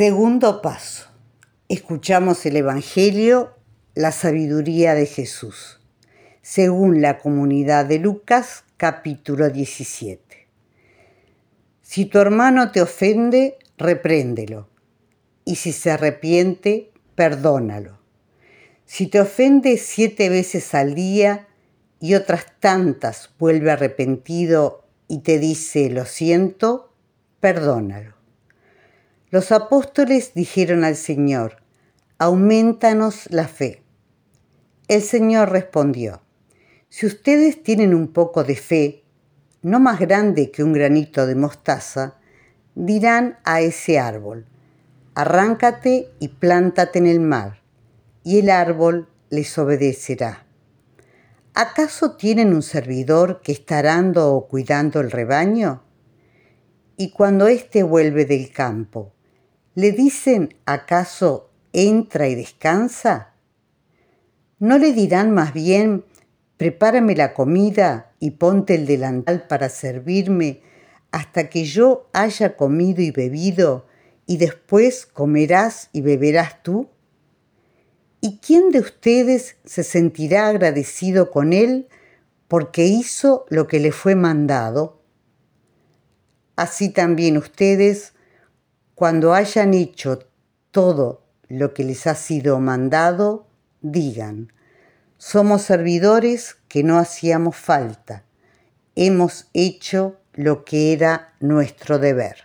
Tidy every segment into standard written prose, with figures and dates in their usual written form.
Segundo paso. Escuchamos el Evangelio, la sabiduría de Jesús, según la Comunidad de Lucas, capítulo 17. Si tu hermano te ofende, repréndelo, y si se arrepiente, perdónalo. Si te ofende 7 veces al día y otras tantas vuelve arrepentido y te dice lo siento, perdónalo. Los apóstoles dijeron al Señor: aumentanos la fe. El Señor respondió: si ustedes tienen un poco de fe, no más grande que un granito de mostaza, dirán a ese árbol: arráncate y plántate en el mar, y el árbol les obedecerá. ¿Acaso tienen un servidor que está arando o cuidando el rebaño? Y cuando éste vuelve del campo, ¿le dicen acaso entra y descansa? ¿No le dirán más bien: prepárame la comida y ponte el delantal para servirme hasta que yo haya comido y bebido, y después comerás y beberás tú? ¿Y quién de ustedes se sentirá agradecido con él porque hizo lo que le fue mandado? Así también ustedes, cuando hayan hecho todo lo que les ha sido mandado, digan: somos servidores que no hacíamos falta, hemos hecho lo que era nuestro deber.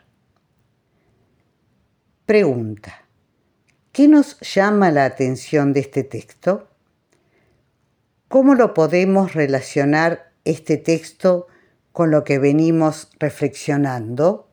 Pregunta: ¿qué nos llama la atención de este texto? ¿Cómo lo podemos relacionar este texto con lo que venimos reflexionando?